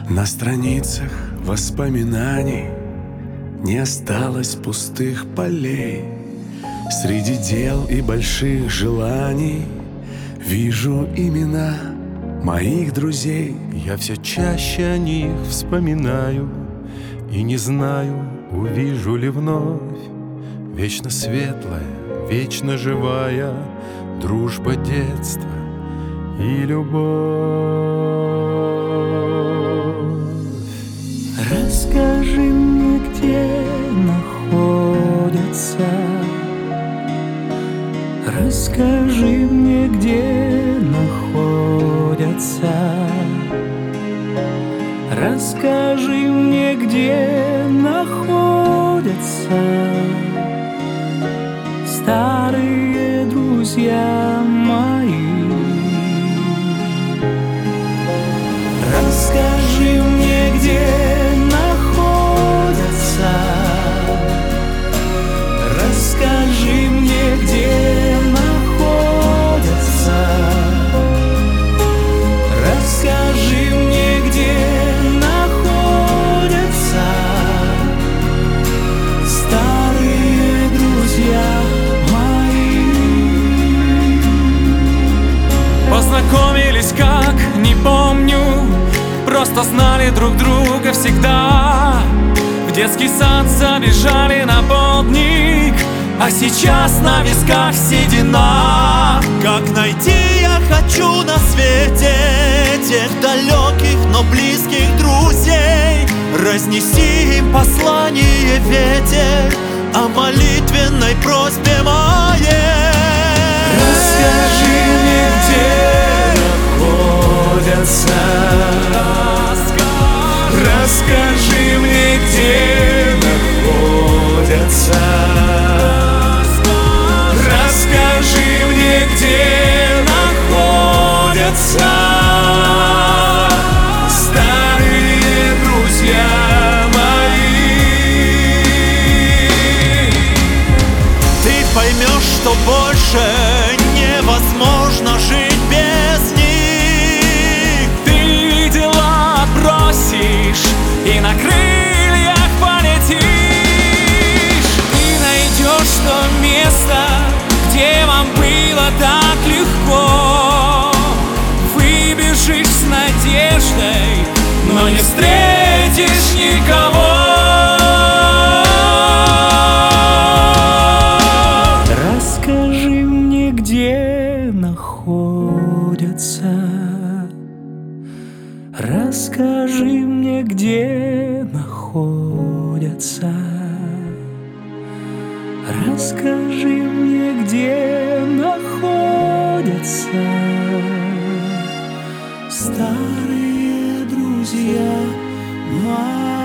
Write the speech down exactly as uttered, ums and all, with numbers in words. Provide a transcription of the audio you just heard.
На страницах воспоминаний не осталось пустых полей. Среди дел и больших желаний вижу имена моих друзей. Я все чаще о них вспоминаю и не знаю, увижу ли вновь вечно светлая, вечно живая дружба детства и любовь. Расскажи мне, где находятся, расскажи мне, где находятся, расскажи мне, где находятся старые друзья мои. Расскажи мне, где находятся, расскажи мне, где находятся, расскажи мне, где находятся старые друзья мои. Познакомились как, не помню, просто знали друг друга всегда. В детский сад забежали на полдник, а сейчас на висках седина. Как найти я хочу на свете тех далеких, но близких друзей. Разнеси им послание ветер о молитвенной просьбе моей. Расскажи мне, где находятся, расскажи мне, где находятся, расскажи мне, где находятся старые друзья мои. Ты поймешь, что больше невозможно жить без них. Ты дела бросишь и на крыльях полетишь. Ты найдешь то место, где вам было так легко. Выбежишь с надеждой, но не встретишь никого. Расскажи мне, где находятся, расскажи мне, где находятся, расскажи мне, где находятся старые друзья мои.